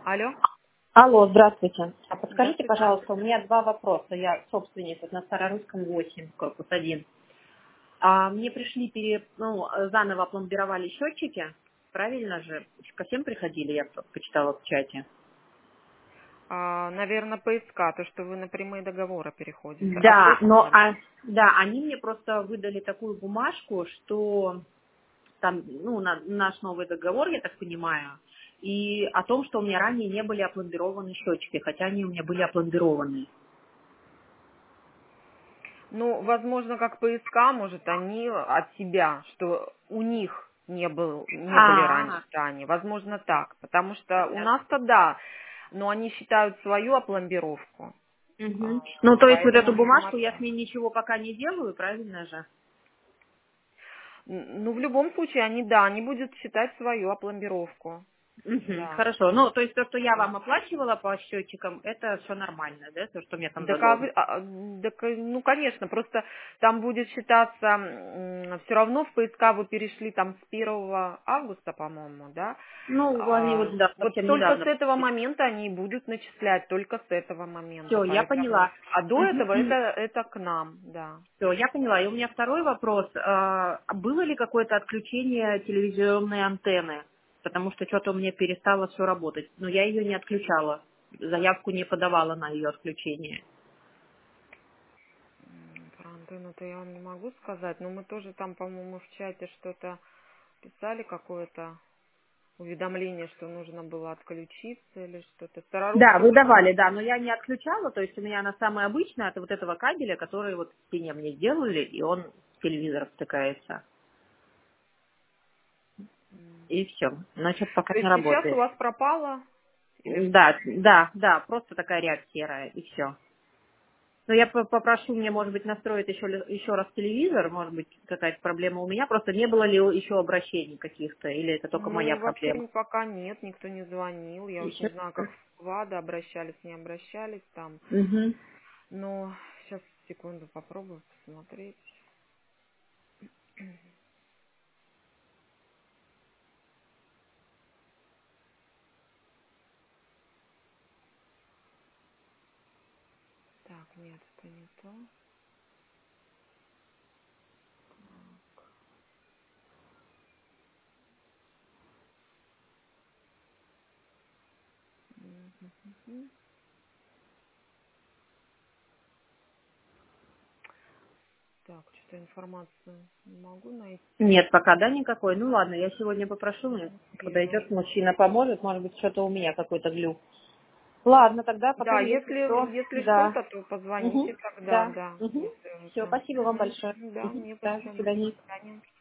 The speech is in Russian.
Алло, Алло, здравствуйте. А подскажите, здравствуйте. пожалуйста, у меня два вопроса. Я собственник вот на Старорусском 8, корпус 1. Мне пришли, заново опломбировали счетчики. Правильно же? Ко всем приходили, я почитала в чате. Наверное, ПСК, то, что вы на прямые договоры переходите. А что Да, там надо? да, они мне просто выдали такую бумажку, что там, наш новый договор, я так понимаю, и о том, что у меня ранее не были опломбированы счетчики, хотя они у меня были опломбированы. Ну, возможно, как ПСК, может, они от себя, что у них не были раньше А, ранее. Возможно, так. Потому что у понятно. нас-то да, но они считают свою опломбировку. Мгм. Ну, то есть вот Поэтому, эту видимо, бумажку я с так. ней ничего пока не делаю, правильно же? Ну, в любом случае, они будут считать свою опломбировку. Мгм. Да. Хорошо. Ну, то есть то, что я Да. вам оплачивала по счетчикам, это все нормально, да, то, что мне там Так, задолжено? ну, конечно, просто там будет считаться, все равно в ПСК вы перешли там с 1 августа, по-моему, да? Ну, они вот, да, Вот совсем только с недавно. этого момента они и будут начислять, только с этого момента, Все, я поэтому, поняла. а до этого это к нам, да. Все, я поняла. И у меня второй вопрос. Было ли какое-то отключение телевизионной антенны? Потому что что-то у меня перестало все работать. Но я ее не отключала. Заявку не подавала на ее отключение. Про антенну-то я вам не могу сказать, но мы тоже там, по-моему, в чате что-то писали, какое-то уведомление, что нужно было отключиться или что-то. Да, Старорусский вы 8. давали, да, но я не отключала, то есть у меня она самая обычная, от вот этого кабеля, который вот в стене мне сделали, и он в телевизор втыкается. И все. Значит, пока То не есть сейчас у работает. вас пропало или что? Да, да, да, просто такая рябь серая, и все. Но я попрошу мне, может быть, настроить еще раз телевизор, может быть, какая-то проблема у меня, просто не было ли еще обращений каких-то, или это только моя Ну, вообще проблема? пока нет, никто не звонил. Я уж не Еще. знаю, как в ВАДА обращались, не обращались там. Угу. Но сейчас, секунду, попробую посмотреть. Так, нет, это не то. Мгм. Так, что-то информацию не могу найти. Нет, пока, да, никакой. Ну ладно, я сегодня попрошу, мне Первый. подойдет мужчина, поможет, может быть, что-то у меня какой-то глюк. Ладно, тогда Да, потом, если что, если да. что-то, то Угу. позвоните тогда, Да. да, Угу. если Все, это. спасибо вам большое. Да, Угу. не за Да, до что. До свидания. свидания.